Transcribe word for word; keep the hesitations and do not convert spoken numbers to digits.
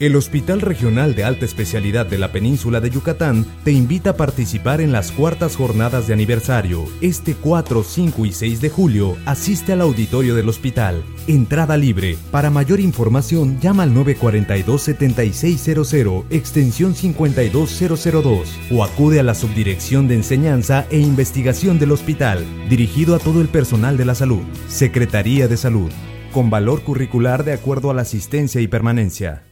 El Hospital Regional de Alta Especialidad de la Península de Yucatán te invita a participar en las cuartas jornadas de aniversario. Este cuatro, cinco y seis de julio, asiste al auditorio del hospital. Entrada libre. Para mayor información, llama al nueve cuatro dos, siete seis cero cero, extensión cincuenta y dos cero dos, o acude a la Subdirección de Enseñanza e Investigación del hospital, dirigido a todo el personal de la salud. Secretaría de Salud, con valor curricular de acuerdo a la asistencia y permanencia.